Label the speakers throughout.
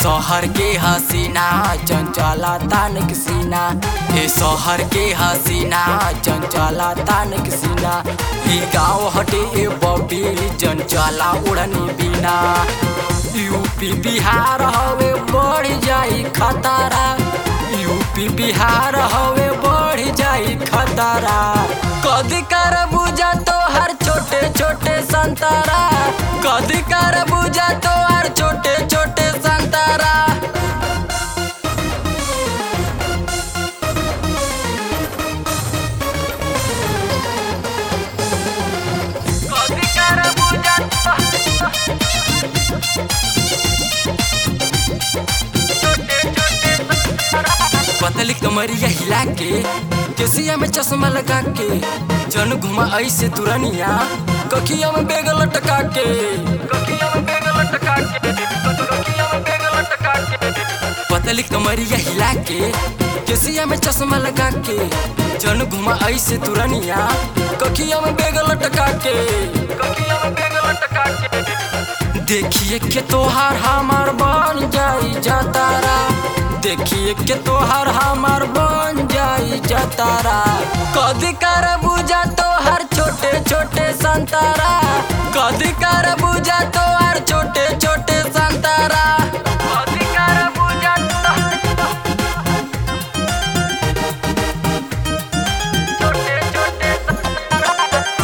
Speaker 1: शहर के हसीना चंचला तानक सीना, ए शहर के हसीना चंचला तानक सीना। ई गाँव हटे ए बॉबी चंचला उड़नी बिना। यूपी बिहार हवे बढ़ जाई खतरा, यूपी बिहार हवे बढ़ जाई खतरा। कद कर बुझा तो हर छोटे छोटे संतरा, कद कर बुझा तो हर छोटे छोटे संतरा। कद कर बुझा तो छोटे छोटे संतरा। पतली कमरिया हिला के केसिया में चश्मा लगा के, जन घुमा ऐसे तुरनिया कखिया में बेग लटका के, कखिया में बेग लटका के, कखिया में बेग लटका के। पतली कमरिया हिला के केसिया में चश्मा लगा के, जन घुमा ऐसे तुरनिया कखिया में बेग लटका के, कखिया में बेग लटका के। देखिए के तोहार हमार बन जाई जतारा, देखिए के तोहार हमार बन जाई जतारा। कद कर बुझा तो हर छोटे छोटे संतरा, कद कर बुझा तो हर छोटे छोटे संतरा। कद कर बुझा तो छोटे छोटे संतरा।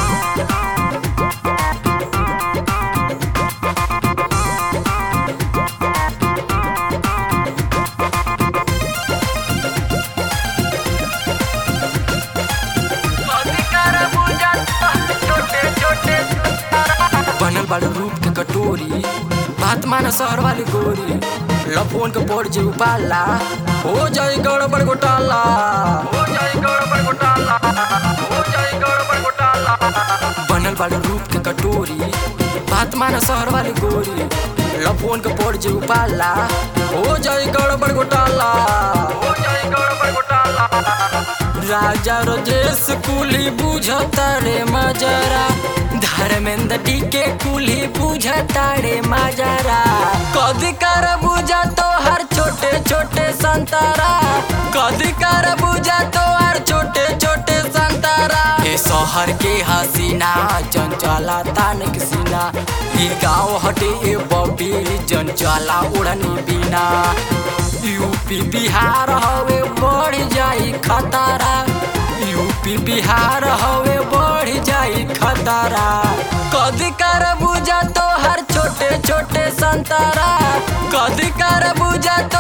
Speaker 1: बनल बाड़ू रूप के कटोरी, बात माना शहर वाली गोरी। लफोन के पड़ जे उपाला, हो जाए गड़बड़ घोटाला, हो जाए गड़बड़ घोटाला, हो जाए गड़बड़ घोटाला। बनल बाड़ू रूप के कटोरी, बात माना शहर वाली गोरी। लफोन के पड़ जे उपाला, हो जाए गड़बड़ घोटाला, हो जाए गड़बड़ घोटाला। राजा रजेश कुली बुझता रे मजरा, धर्मेंद्र डी के कुली बुझता रे मजरा। कद कर बुझा तो हर छोटे छोटे संतरा, कद कर बुझा तो हर छोटे छोटे संतरा। ए शहर के हसीना चंचला तानक सीना, ई गाँव हटे ए बॉबी चंचला उड़नी बिना। यूपी बिहार हवे बढ़ जाई खतरा, यूपी बिहार हवे बढ़ जाई खतरा। कद कर बुझा तो हर छोटे छोटे संतरा, कद कर बुझा तो